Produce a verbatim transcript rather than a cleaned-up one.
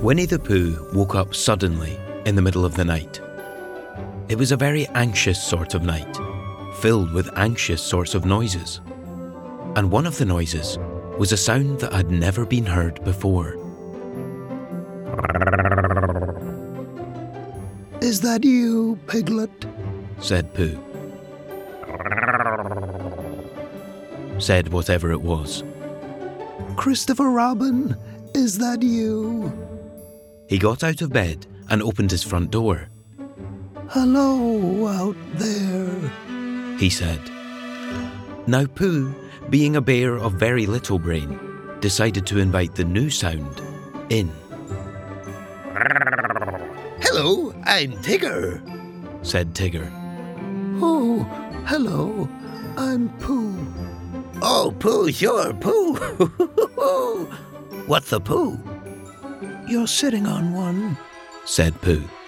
Winnie the Pooh woke up suddenly in the middle of the night. It was a very anxious sort of night, filled with anxious sorts of noises. And one of the noises was a sound that had never been heard before. "Is that you, Piglet?" said Pooh. Said whatever it was. "Christopher Robin, is that you?" He got out of bed and opened his front door. "Hello out there," he said. Now Pooh, being a bear of very little brain, decided to invite the new sound in. "Hello, I'm Tigger," said Tigger. "Oh, hello, I'm Pooh." "Oh, Pooh, sure, Pooh." "What's a Pooh?" "You're sitting on one," said Pooh.